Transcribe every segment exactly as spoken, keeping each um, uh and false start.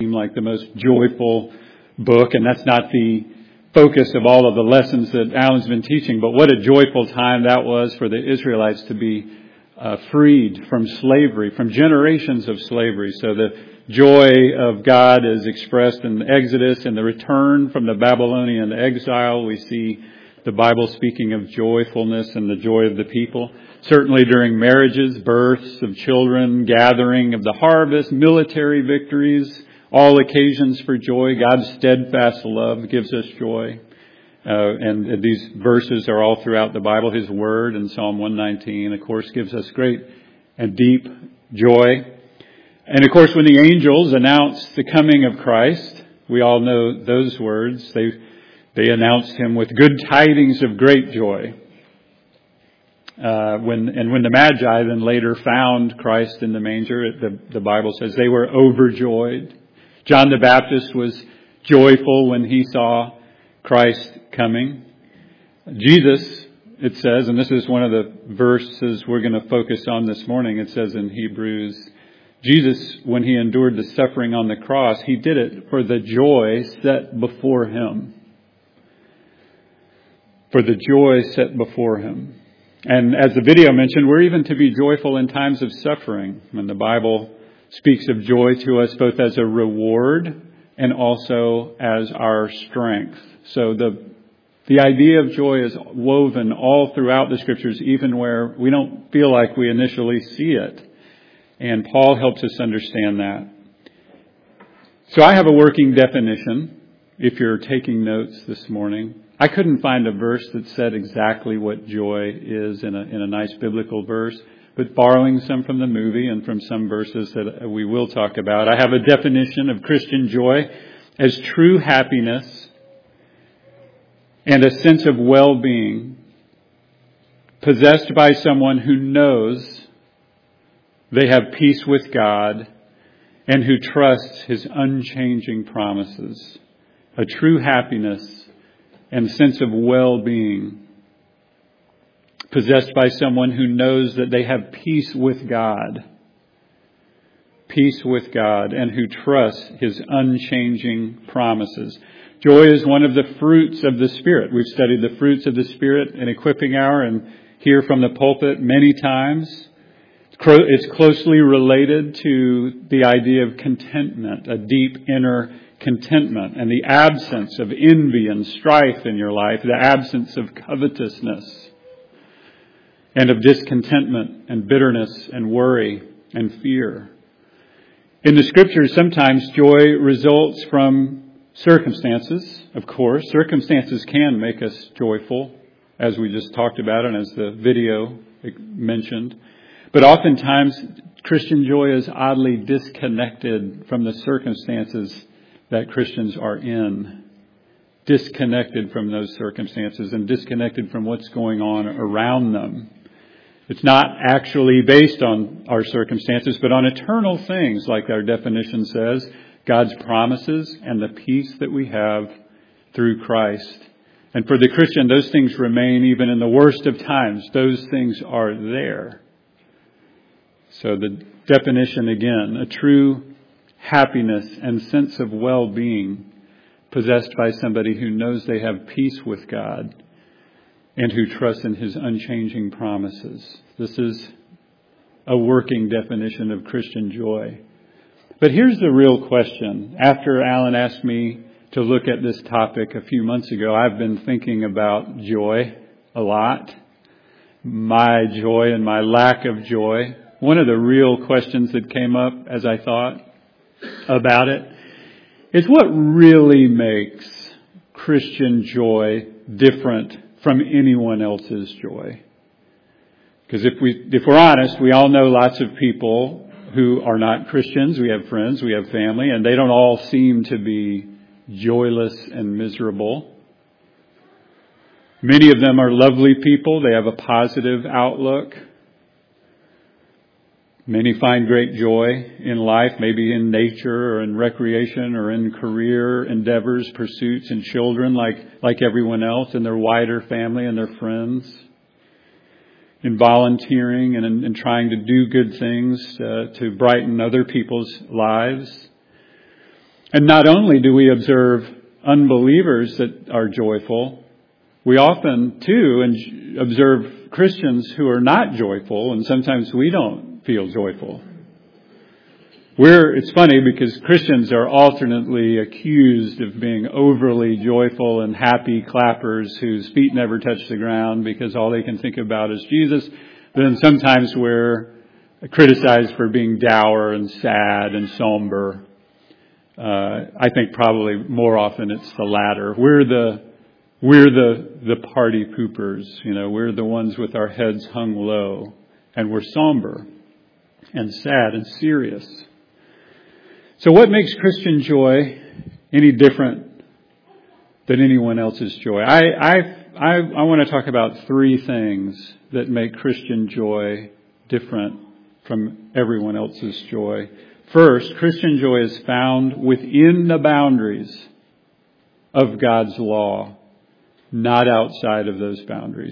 seem like the most joyful book, and that's not the focus of all of the lessons that Alan's been teaching, but what a joyful time that was for the Israelites to be uh, freed from slavery, from generations of slavery. So the joy of God is expressed in the Exodus and the return from the Babylonian exile. We see the Bible speaking of joyfulness and the joy of the people. Certainly during marriages, births of children, gathering of the harvest, military victories, all occasions for joy. God's steadfast love gives us joy. Uh, and these verses are all throughout the Bible. His word in Psalm one nineteen, of course, gives us great and deep joy. And of course, when the angels announced the coming of Christ, we all know those words. They they announced him with good tidings of great joy. Uh, when and when the Magi then later found Christ in the manger, the, the Bible says they were overjoyed. John the Baptist was joyful when he saw Christ coming. Jesus, it says, and this is one of the verses we're going to focus on this morning. It says in Hebrews, Jesus, when he endured the suffering on the cross, he did it for the joy set before him. For the joy set before him. And as the video mentioned, we're even to be joyful in times of suffering. When the Bible speaks of joy to us both as a reward and also as our strength. So the the idea of joy is woven all throughout the Scriptures, even where we don't feel like we initially see it. And Paul helps us understand that. So I have a working definition, if you're taking notes this morning. I couldn't find a verse that said exactly what joy is in a in a nice biblical verse, but borrowing some from the movie and from some verses that we will talk about, I have a definition of Christian joy as true happiness and a sense of well-being possessed by someone who knows they have peace with God and who trusts his unchanging promises. A true happiness and sense of well-being possessed by someone who knows that they have peace with God. Peace with God and who trusts his unchanging promises. Joy is one of the fruits of the Spirit. We've studied the fruits of the Spirit in Equipping Hour and here from the pulpit many times. It's closely related to the idea of contentment, a deep inner contentment, and the absence of envy and strife in your life, the absence of covetousness and of discontentment and bitterness and worry and fear. In the Scriptures, sometimes joy results from circumstances, of course. Circumstances can make us joyful, as we just talked about and as the video mentioned. But oftentimes, Christian joy is oddly disconnected from the circumstances that Christians are in. Disconnected from those circumstances and disconnected from what's going on around them. It's not actually based on our circumstances, but on eternal things, like our definition says, God's promises and the peace that we have through Christ. And for the Christian, those things remain even in the worst of times. Those things are there. So the definition again, a true happiness and sense of well-being possessed by somebody who knows they have peace with God and who trusts in his unchanging promises. This is a working definition of Christian joy. But here's the real question. After Alan asked me to look at this topic a few months ago, I've been thinking about joy a lot. My joy and my lack of joy. One of the real questions that came up as I thought about it is what really makes Christian joy different from anyone else's joy. Because if we, if we're honest, we all know lots of people who are not Christians. We have friends, we have family, and they don't all seem to be joyless and miserable. Many of them are lovely people. They have a positive outlook. Many find great joy in life, maybe in nature or in recreation or in career endeavors, pursuits, and children like, like everyone else, and their wider family and their friends. In volunteering and in, in trying to do good things uh, to brighten other people's lives. And not only do we observe unbelievers that are joyful, we often, too, observe Christians who are not joyful, and sometimes we don't feel joyful. We're, it's funny because Christians are alternately accused of being overly joyful and happy clappers whose feet never touch the ground because all they can think about is Jesus. But then sometimes we're criticized for being dour and sad and somber. Uh, I think probably more often it's the latter. We're the we're the the party poopers, you know. We're the ones with our heads hung low, and we're somber and sad and serious. So, what makes Christian joy any different than anyone else's joy? I I I, I want to talk about three things that make Christian joy different from everyone else's joy. First, Christian joy is found within the boundaries of God's law, not outside of those boundaries.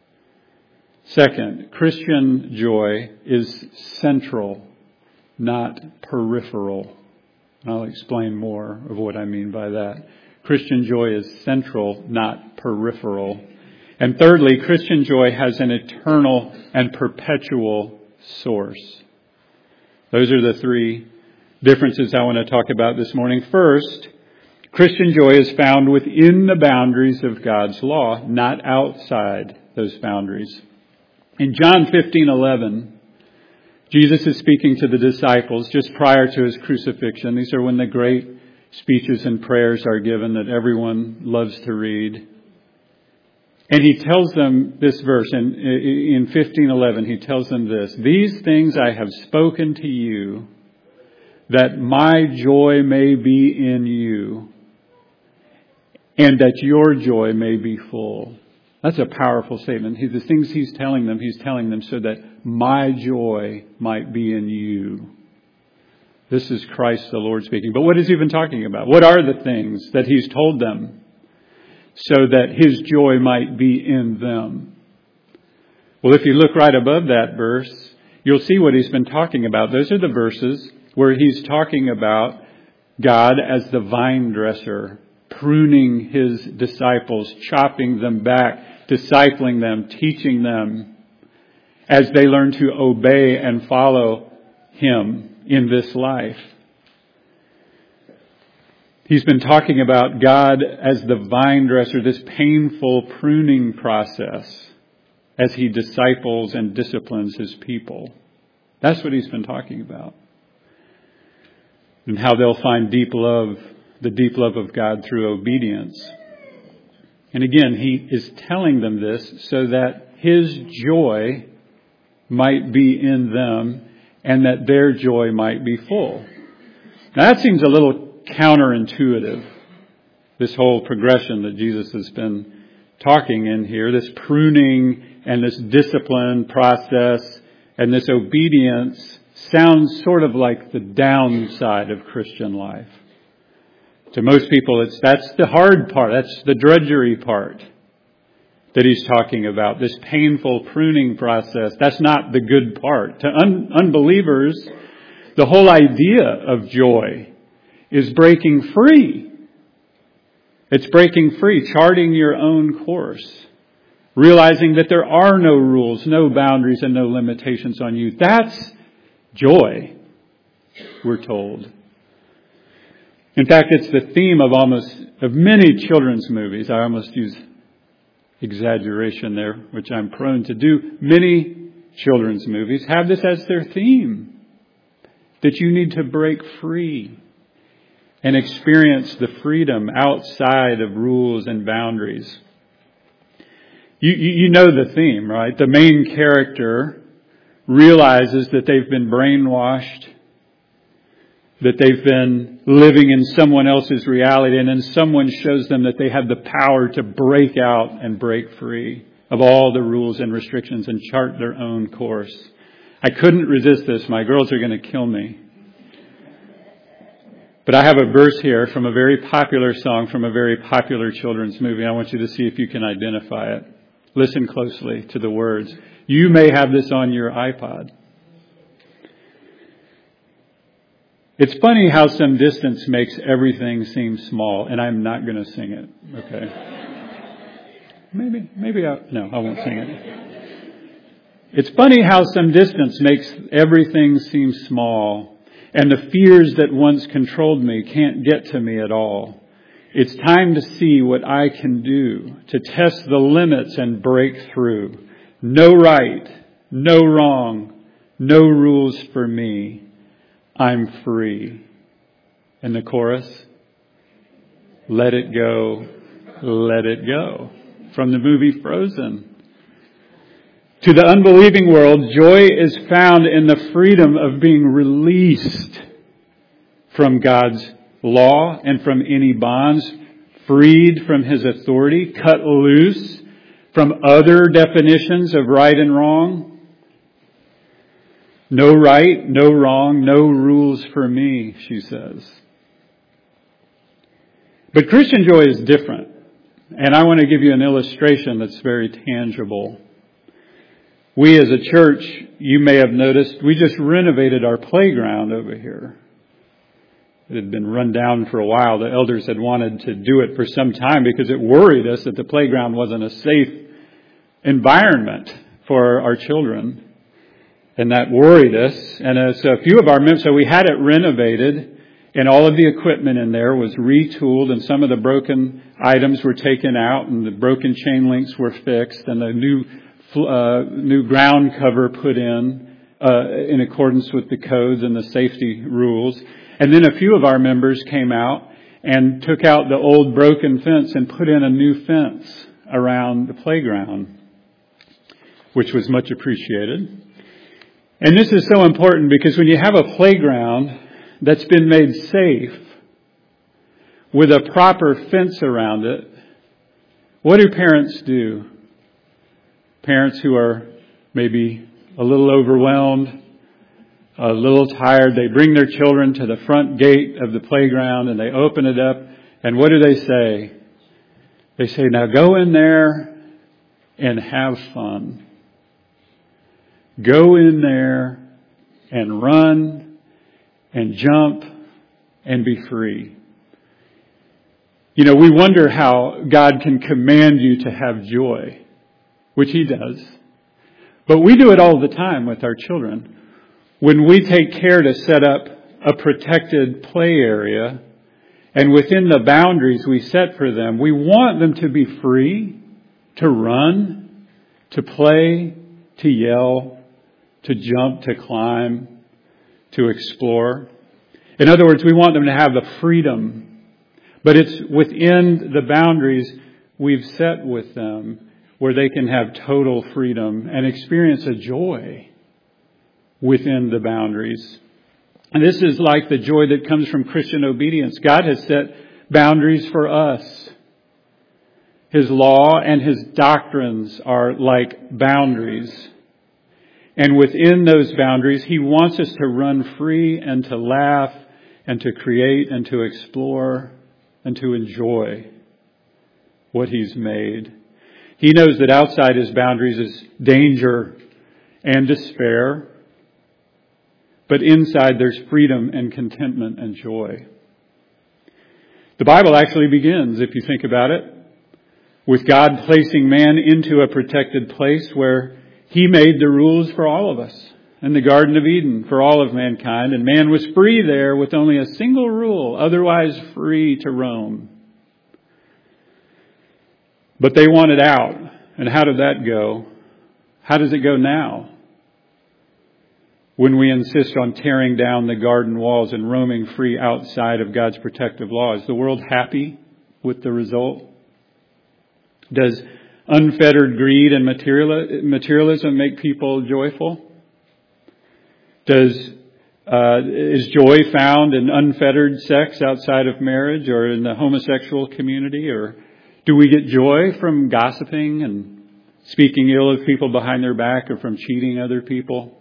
Second, Christian joy is central, not peripheral. And I'll explain more of what I mean by that. Christian joy is central, not peripheral. And thirdly, Christian joy has an eternal and perpetual source. Those are the three differences I want to talk about this morning. First, Christian joy is found within the boundaries of God's law, not outside those boundaries. In John fifteen eleven, Jesus is speaking to the disciples just prior to his crucifixion. These are when the great speeches and prayers are given that everyone loves to read. And he tells them this verse, in, in fifteen eleven, he tells them this: "These things I have spoken to you, that my joy may be in you, and that your joy may be full." That's a powerful statement. He, the things he's telling them, he's telling them so that my joy might be in you. This is Christ the Lord speaking. But what is he even talking about? What are the things that he's told them so that his joy might be in them? Well, if you look right above that verse, you'll see what he's been talking about. Those are the verses where he's talking about God as the vine dresser, pruning his disciples, chopping them back, discipling them, teaching them as they learn to obey and follow him in this life. He's been talking about God as the vine dresser, this painful pruning process as he disciples and disciplines his people. That's what he's been talking about. And how they'll find deep love, the deep love of God through obedience. And again, he is telling them this so that his joy might be in them and that their joy might be full. Now that seems a little counterintuitive, this whole progression that Jesus has been talking in here, this pruning and this discipline process and this obedience sounds sort of like the downside of Christian life. To most people, it's that's the hard part. That's the drudgery part that he's talking about. This painful pruning process. That's not the good part. To un- unbelievers, the whole idea of joy is breaking free. It's breaking free, charting your own course, realizing that there are no rules, no boundaries, and no limitations on you. That's joy, we're told. In fact, it's the theme of almost of many children's movies. I almost use exaggeration there, which I'm prone to do. Many children's movies have this as their theme, that you need to break free and experience the freedom outside of rules and boundaries. You, you, you know the theme, right? The main character realizes that they've been brainwashed, that they've been living in someone else's reality, and then someone shows them that they have the power to break out and break free of all the rules and restrictions and chart their own course. I couldn't resist this. My girls are going to kill me. But I have a verse here from a very popular song from a very popular children's movie. I want you to see if you can identify it. Listen closely to the words. You may have this on your iPod. It's funny how some distance makes everything seem small, and I'm not going to sing it, okay? Maybe, maybe I, no, I won't sing it. It's funny how some distance makes everything seem small, and the fears that once controlled me can't get to me at all. It's time to see what I can do, to test the limits and break through. No right, no wrong, no rules for me. I'm free. And the chorus, let it go, let it go. From the movie Frozen. To the unbelieving world, joy is found in the freedom of being released from God's law and from any bonds, freed from His authority, cut loose from other definitions of right and wrong. No right, no wrong, no rules for me, she says. But Christian joy is different. And I want to give you an illustration that's very tangible. We as a church, you may have noticed, we just renovated our playground over here. It had been run down for a while. The elders had wanted to do it for some time because it worried us that the playground wasn't a safe environment for our children. And that worried us. And uh, so a few of our members, so we had it renovated, and all of the equipment in there was retooled, and some of the broken items were taken out, and the broken chain links were fixed, and the new uh, new ground cover put in uh, in accordance with the codes and the safety rules. And then a few of our members came out and took out the old broken fence and put in a new fence around the playground, which was much appreciated. And this is so important because when you have a playground that's been made safe with a proper fence around it, what do parents do? Parents who are maybe a little overwhelmed, a little tired, they bring their children to the front gate of the playground and they open it up. And what do they say? They say, now go in there and have fun. Go in there and run and jump and be free. You know, we wonder how God can command you to have joy, which He does. But we do it all the time with our children. When we take care to set up a protected play area, and within the boundaries we set for them, we want them to be free, to run, to play, to yell, to jump, to climb, to explore. In other words, we want them to have the freedom, but it's within the boundaries we've set with them where they can have total freedom and experience a joy within the boundaries. And this is like the joy that comes from Christian obedience. God has set boundaries for us. His law and His doctrines are like boundaries. And within those boundaries, He wants us to run free and to laugh and to create and to explore and to enjoy what He's made. He knows that outside His boundaries is danger and despair. But inside there's freedom and contentment and joy. The Bible actually begins, if you think about it, with God placing man into a protected place where He made the rules for all of us in the Garden of Eden for all of mankind. And man was free there with only a single rule, otherwise free to roam. But they wanted out. And how did that go? How does it go now? When we insist on tearing down the garden walls and roaming free outside of God's protective law, is the world happy with the result? Does unfettered greed and materialism make people joyful? Does uh, is joy found in unfettered sex outside of marriage or in the homosexual community? Or do we get joy from gossiping and speaking ill of people behind their back or from cheating other people?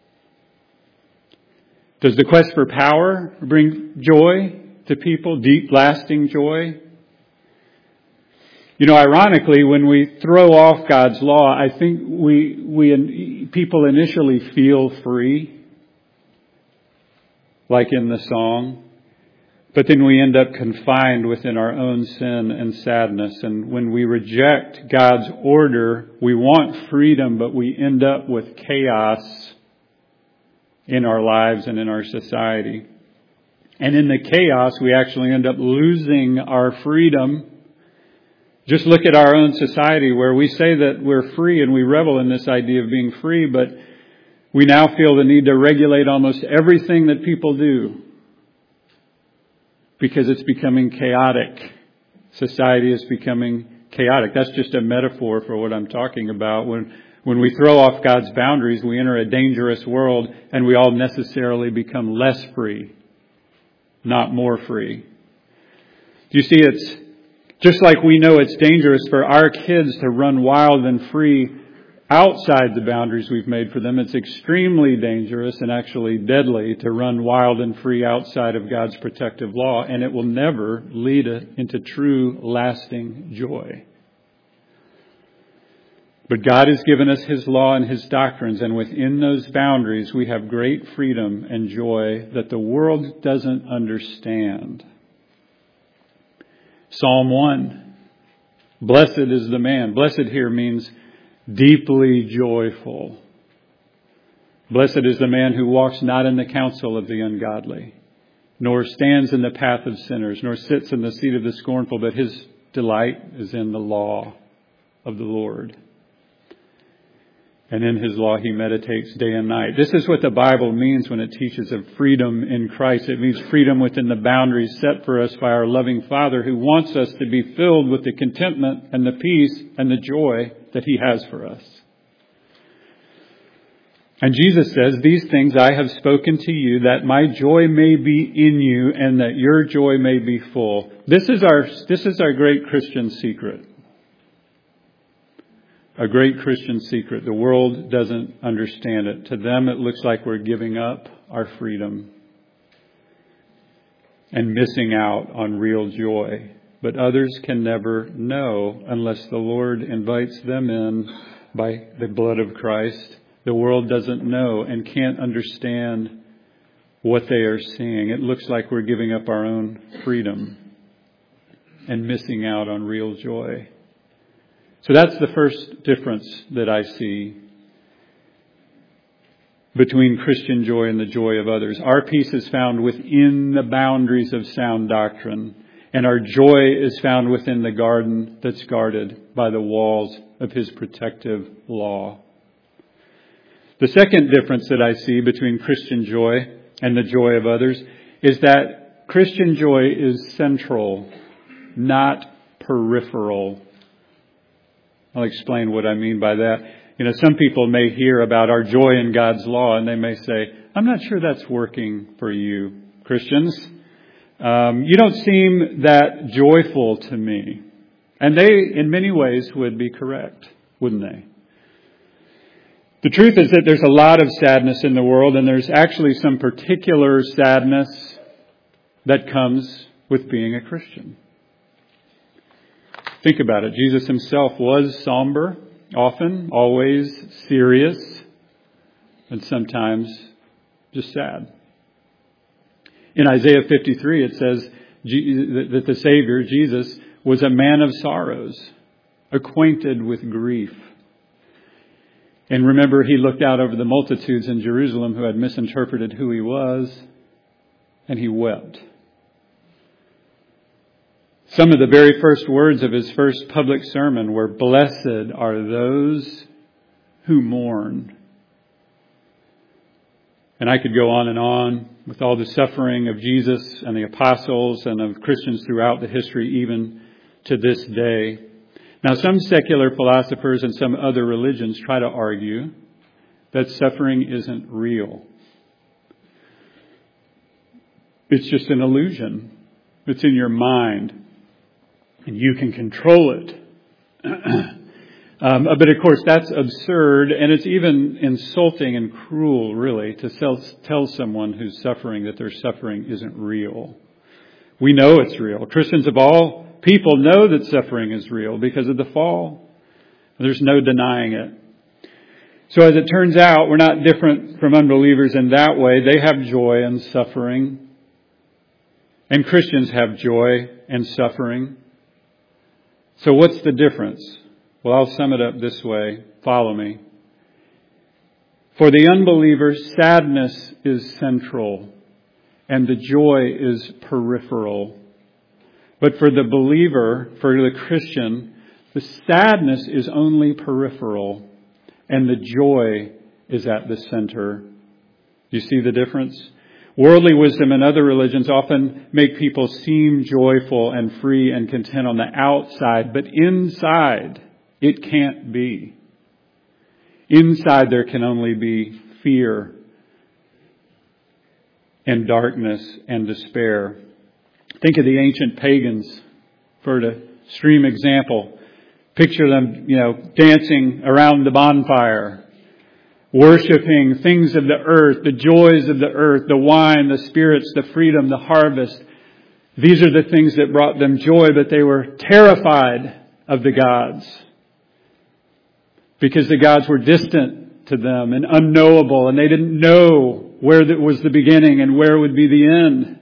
Does the quest for power bring joy to people, deep, lasting joy? You know, ironically, when we throw off God's law, I think we we people initially feel free. like in the song. But then we end up confined within our own sin and sadness. And when we reject God's order, we want freedom, but we end up with chaos in our lives and in our society. And in the chaos, we actually end up losing our freedom. Just look at our own society where we say that we're free and we revel in this idea of being free, but we now feel the need to regulate almost everything that people do because it's becoming chaotic. Society is becoming chaotic. That's just a metaphor for what I'm talking about. When when we throw off God's boundaries, we enter a dangerous world and we all necessarily become less free, not more free. You see, it's just like we know it's dangerous for our kids to run wild and free outside the boundaries we've made for them. It's extremely dangerous and actually deadly to run wild and free outside of God's protective law, and it will never lead into true, lasting joy. But God has given us His law and His doctrines, and within those boundaries we have great freedom and joy that the world doesn't understand. Psalm one, blessed is the man. Blessed here means deeply joyful. Blessed is the man who walks not in the counsel of the ungodly, nor stands in the path of sinners, nor sits in the seat of the scornful, but his delight is in the law of the Lord. And in His law He meditates day and night. This is what the Bible means when it teaches of freedom in Christ. It means freedom within the boundaries set for us by our loving Father, who wants us to be filled with the contentment and the peace and the joy that He has for us. And Jesus says, these things I have spoken to you, that my joy may be in you and that your joy may be full. This is our, this is our great Christian secret. A great Christian secret. The world doesn't understand it. To them, it looks like we're giving up our freedom and missing out on real joy. But others can never know unless the Lord invites them in by the blood of Christ. The world doesn't know and can't understand what they are seeing. It looks like we're giving up our own freedom and missing out on real joy. So that's the first difference that I see between Christian joy and the joy of others. Our peace is found within the boundaries of sound doctrine, and our joy is found within the garden that's guarded by the walls of His protective law. The second difference that I see between Christian joy and the joy of others is that Christian joy is central, not peripheral. I'll explain what I mean by that. You know, some people may hear about our joy in God's law and they may say, I'm not sure that's working for you, Christians. Um, you don't seem that joyful to me. And they, in many ways, would be correct, wouldn't they? The truth is that there's a lot of sadness in the world, and there's actually some particular sadness that comes with being a Christian. Think about it. Jesus Himself was somber, often, always serious, and sometimes just sad. In Isaiah fifty-three, it says that the Savior, Jesus, was a man of sorrows, acquainted with grief. And remember, He looked out over the multitudes in Jerusalem who had misinterpreted who He was, and He wept. Some of the very first words of His first public sermon were, blessed are those who mourn. And I could go on and on with all the suffering of Jesus and the apostles and of Christians throughout the history, even to this day. Now, some secular philosophers and some other religions try to argue that suffering isn't real. It's just an illusion. It's in your mind. And you can control it. um, but of course, that's absurd, and it's even insulting and cruel, really, to tell, tell someone who's suffering that their suffering isn't real. We know it's real. Christians of all people know that suffering is real because of the fall. There's no denying it. So as it turns out, we're not different from unbelievers in that way. They have joy and suffering. And Christians have joy and suffering. So what's the difference? Well, I'll sum it up this way. Follow me. For the unbeliever, sadness is central and the joy is peripheral. But for the believer, for the Christian, the sadness is only peripheral and the joy is at the center. You see the difference? Worldly wisdom and other religions often make people seem joyful and free and content on the outside, but inside it can't be. Inside there can only be fear and darkness and despair. Think of the ancient pagans for an extreme example. Picture them, you know, dancing around the bonfire, worshiping things of the earth, the joys of the earth, the wine, the spirits, the freedom, the harvest. These are the things that brought them joy, but they were terrified of the gods because the gods were distant to them and unknowable, and they didn't know where that was the beginning and where would be the end.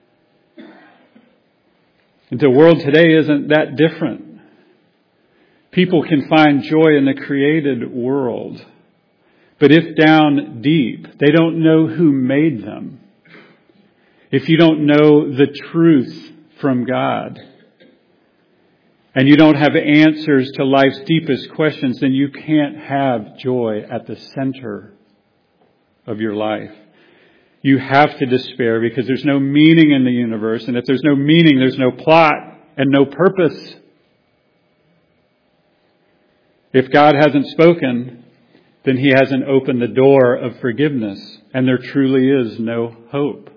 And the world today isn't that different. People can find joy in the created world. But if down deep, they don't know who made them. If you don't know the truth from God, and you don't have answers to life's deepest questions, then you can't have joy at the center of your life. You have to despair because there's no meaning in the universe. And if there's no meaning, there's no plot and no purpose. If God hasn't spoken, then He hasn't opened the door of forgiveness. And there truly is no hope.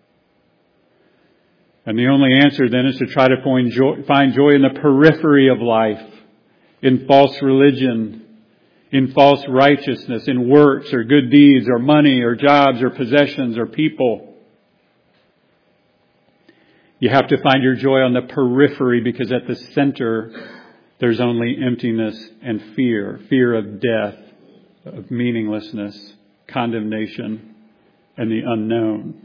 And the only answer then is to try to find joy, find joy in the periphery of life, in false religion, in false righteousness, in works or good deeds or money or jobs or possessions or people. You have to find your joy on the periphery because at the center there's only emptiness and fear. Fear of death, of meaninglessness, condemnation, and the unknown.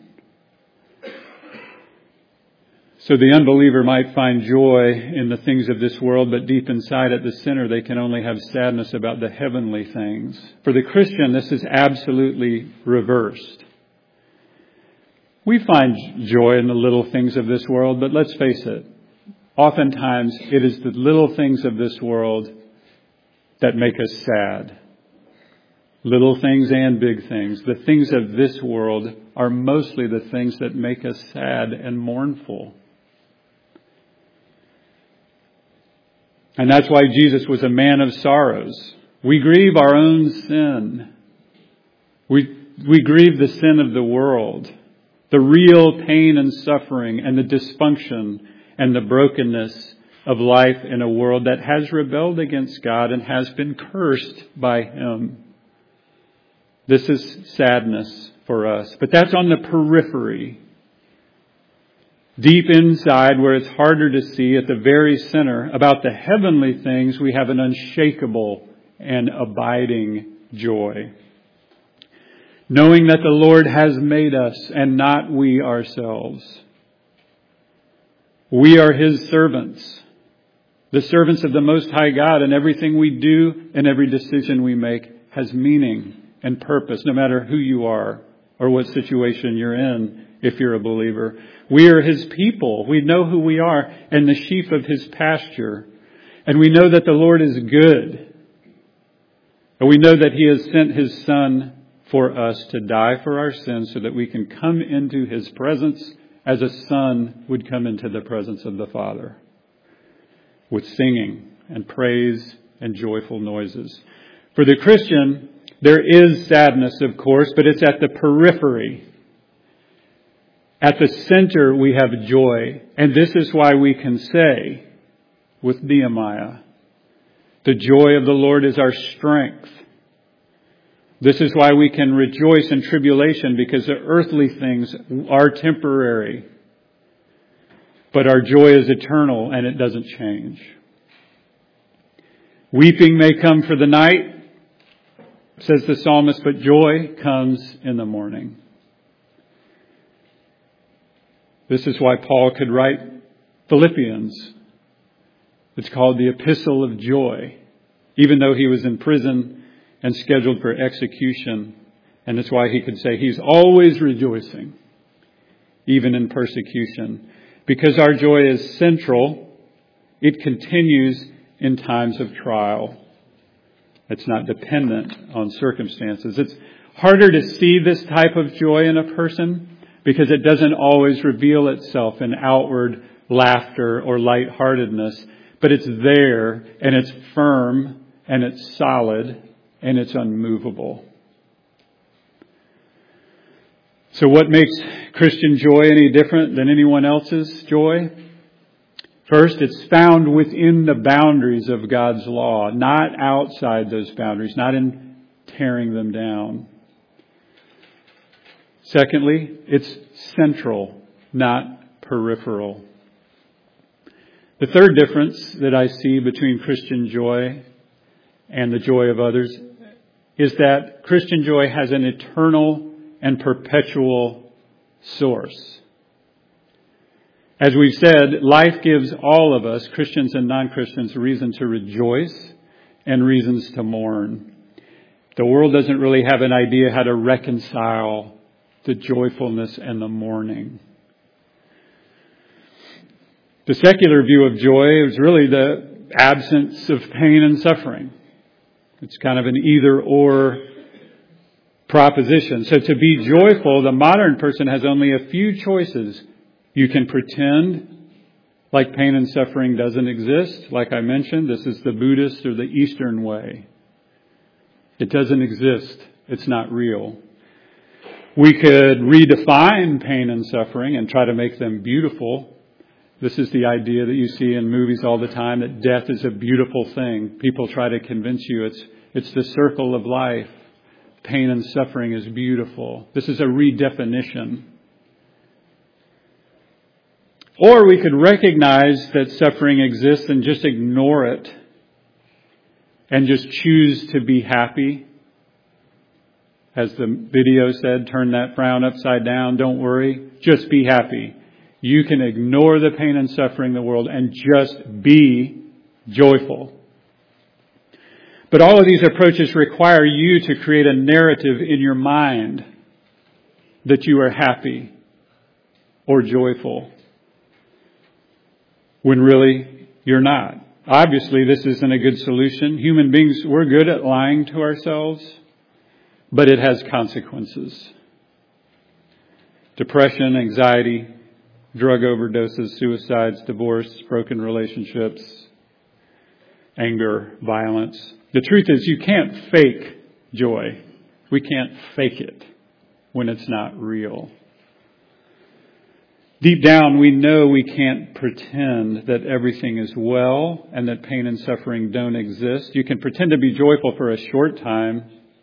So the unbeliever might find joy in the things of this world, but deep inside at the center they can only have sadness about the heavenly things. For the Christian, this is absolutely reversed. We find joy in the little things of this world, but let's face it, oftentimes it is the little things of this world that make us sad. Little things and big things. The things of this world are mostly the things that make us sad and mournful. And that's why Jesus was a man of sorrows. We grieve our own sin. We, we grieve the sin of the world. The real pain and suffering and the dysfunction and the brokenness of life in a world that has rebelled against God and has been cursed by Him. This is sadness for us. But that's on the periphery. Deep inside, where it's harder to see, at the very center, about the heavenly things, we have an unshakable and abiding joy. Knowing that the Lord has made us and not we ourselves. We are His servants. The servants of the Most High God, and everything we do and every decision we make has meaning and purpose, no matter who you are or what situation you're in, if you're a believer. We are His people. We know who we are and the sheep of His pasture. And we know that the Lord is good. And we know that He has sent His Son for us to die for our sins so that we can come into His presence as a son would come into the presence of the Father, with singing and praise and joyful noises. For the Christian, there is sadness, of course, but it's at the periphery. At the center, we have joy. And this is why we can say with Nehemiah, the joy of the Lord is our strength. This is why we can rejoice in tribulation, because the earthly things are temporary. But our joy is eternal and it doesn't change. Weeping may come for the night, says the psalmist, but joy comes in the morning. This is why Paul could write Philippians. It's called the Epistle of Joy, even though he was in prison and scheduled for execution. And that's why he could say he's always rejoicing, even in persecution. Because our joy is central, it continues in times of trial. It's not dependent on circumstances. It's harder to see this type of joy in a person because it doesn't always reveal itself in outward laughter or lightheartedness. But it's there, and it's firm, and it's solid, and it's unmovable. So what makes Christian joy any different than anyone else's joy? First, it's found within the boundaries of God's law, not outside those boundaries, not in tearing them down. Secondly, it's central, not peripheral. The third difference that I see between Christian joy and the joy of others is that Christian joy has an eternal and perpetual source. As we've said, life gives all of us, Christians and non-Christians, reason to rejoice and reasons to mourn. The world doesn't really have an idea how to reconcile the joyfulness and the mourning. The secular view of joy is really the absence of pain and suffering. It's kind of an either-or proposition. So to be joyful, the modern person has only a few choices. You can pretend like pain and suffering doesn't exist. Like I mentioned, this is the Buddhist or the Eastern way. It doesn't exist. It's not real. We could redefine pain and suffering and try to make them beautiful. This is the idea that you see in movies all the time, that death is a beautiful thing. People try to convince you it's it's the circle of life. Pain and suffering is beautiful. This is a redefinition. Or we could recognize that suffering exists and just ignore it and just choose to be happy. As the video said, turn that frown upside down. Don't worry. Just be happy. You can ignore the pain and suffering of the world and just be joyful. But all of these approaches require you to create a narrative in your mind that you are happy or joyful, when really you're not. Obviously, this isn't a good solution. Human beings, we're good at lying to ourselves, but it has consequences. Depression, anxiety, drug overdoses, suicides, divorce, broken relationships, anger, violence. The truth is, you can't fake joy. We can't fake it when it's not real. Deep down, we know we can't pretend that everything is well and that pain and suffering don't exist. You can pretend to be joyful for a short time,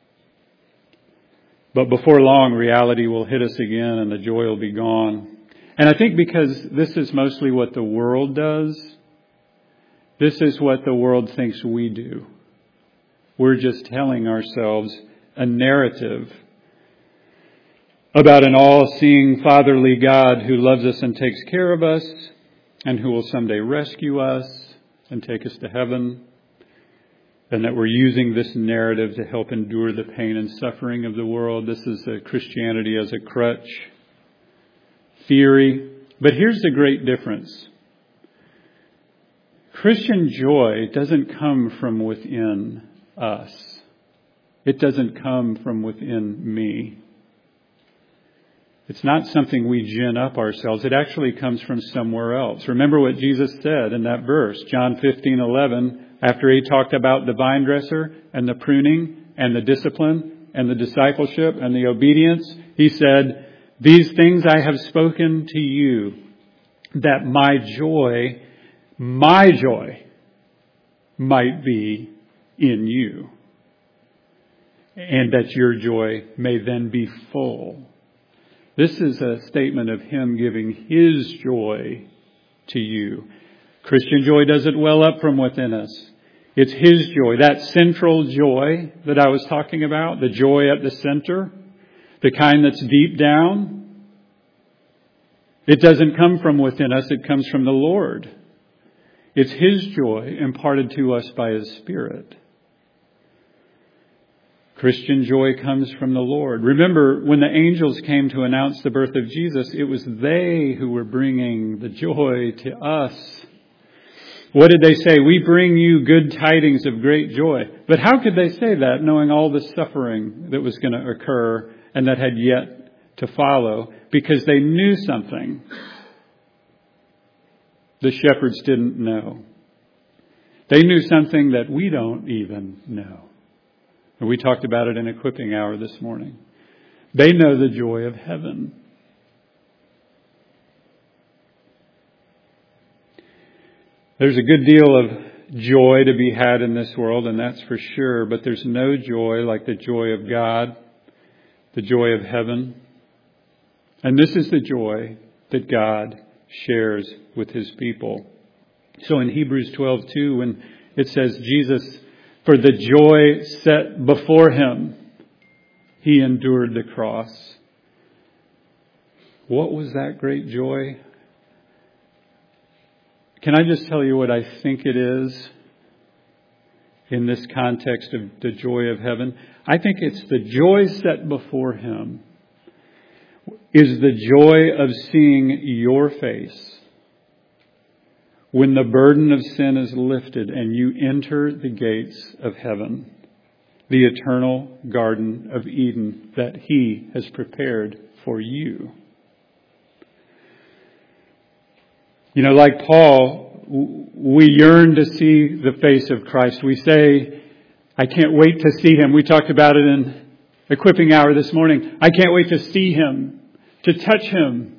but before long, reality will hit us again and the joy will be gone. And I think because this is mostly what the world does, this is what the world thinks we do. We're just telling ourselves a narrative about an all-seeing fatherly God who loves us and takes care of us and who will someday rescue us and take us to heaven, and that we're using this narrative to help endure the pain and suffering of the world. This is a Christianity as a crutch theory. But here's the great difference. Christian joy doesn't come from within us. It doesn't come from within me. It's not something we gin up ourselves. It actually comes from somewhere else. Remember what Jesus said in that verse, John fifteen eleven, after he talked about the vine dresser and the pruning and the discipline and the discipleship and the obedience. He said, "These things I have spoken to you, that my joy, my joy, might be in you, and that your joy may then be full." This is a statement of him giving his joy to you. Christian joy doesn't well up from within us. It's His joy, that central joy that I was talking about, the joy at the center, the kind that's deep down. It doesn't come from within us, it comes from the Lord. It's His joy imparted to us by His Spirit. Christian joy comes from the Lord. Remember, when the angels came to announce the birth of Jesus, it was they who were bringing the joy to us. What did they say? We bring you good tidings of great joy. But how could they say that, knowing all the suffering that was going to occur and that had yet to follow? Because they knew something the shepherds didn't know. They knew something that we don't even know. And we talked about it in Equipping Hour this morning. They know the joy of heaven. There's a good deal of joy to be had in this world, and that's for sure. But there's no joy like the joy of God, the joy of heaven. And this is the joy that God shares with His people. So in Hebrews twelve two, when it says Jesus, for the joy set before Him, He endured the cross. What was that great joy? Can I just tell you what I think it is in this context of the joy of heaven? I think it's the joy set before Him is the joy of seeing your face when the burden of sin is lifted and you enter the gates of heaven, the eternal Garden of Eden that He has prepared for you. You know, like Paul, we yearn to see the face of Christ. We say, I can't wait to see Him. We talked about it in Equipping Hour this morning. I can't wait to see Him, to touch Him.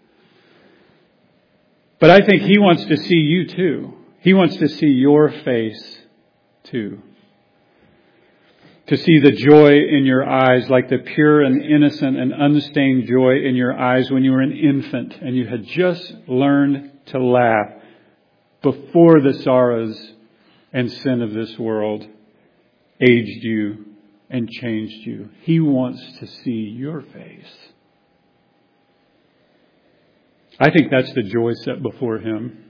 But I think He wants to see you too. He wants to see your face too. To see the joy in your eyes, like the pure and innocent and unstained joy in your eyes when you were an infant and you had just learned to laugh before the sorrows and sin of this world aged you and changed you. He wants to see your face. I think that's the joy set before Him.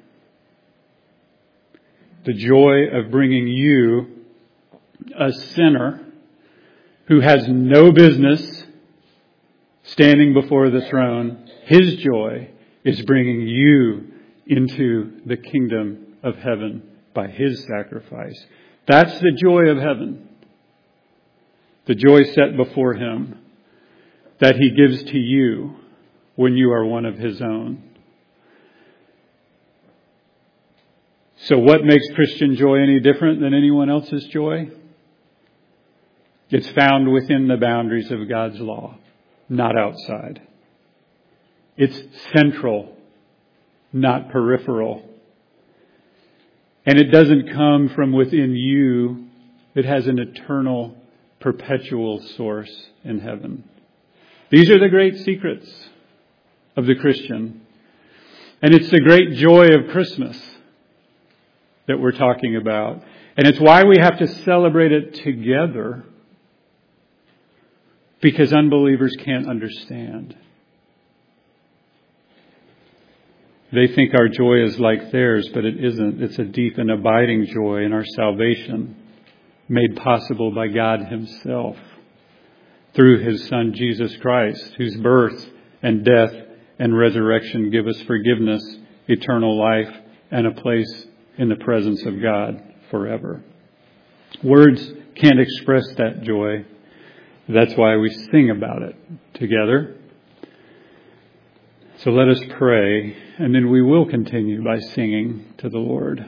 The joy of bringing you, a sinner who has no business standing before the throne. His joy is bringing you into the kingdom of heaven by His sacrifice. That's the joy of heaven. The joy set before Him that He gives to you when you are one of His own. So what makes Christian joy any different than anyone else's joy? It's found within the boundaries of God's law, not outside. It's central, not peripheral. And it doesn't come from within you. It has an eternal, perpetual source in heaven. These are the great secrets of the Christian. And it's the great joy of Christmas that we're talking about. And it's why we have to celebrate it together, because unbelievers can't understand. They think our joy is like theirs, but it isn't. It's a deep and abiding joy in our salvation, made possible by God Himself through His Son Jesus Christ, whose birth and death and resurrection give us forgiveness, eternal life, and a place in the presence of God forever. Words can't express that joy. That's why we sing about it together. So let us pray, and then we will continue by singing to the Lord.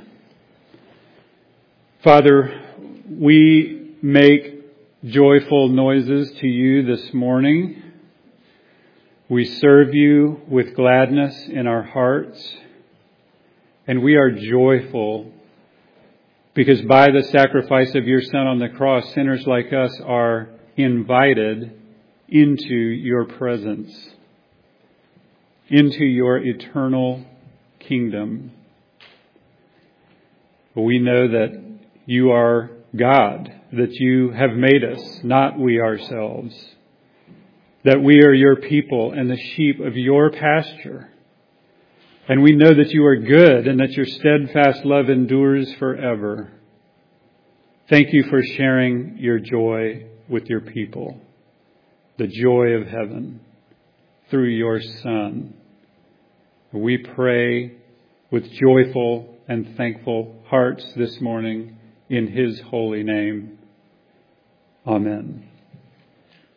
Father, we make joyful noises to You this morning. We serve You with gladness in our hearts, and we are joyful because by the sacrifice of Your Son on the cross, sinners like us are invited into Your presence, into Your eternal kingdom. We know that you are God, that you have made us, not we ourselves, that we are your people and the sheep of your pasture. And we know that you are good and that your steadfast love endures forever. Thank you for sharing your joy with your people, the joy of heaven, through your Son. We pray with joyful and thankful hearts this morning in his holy name. Amen.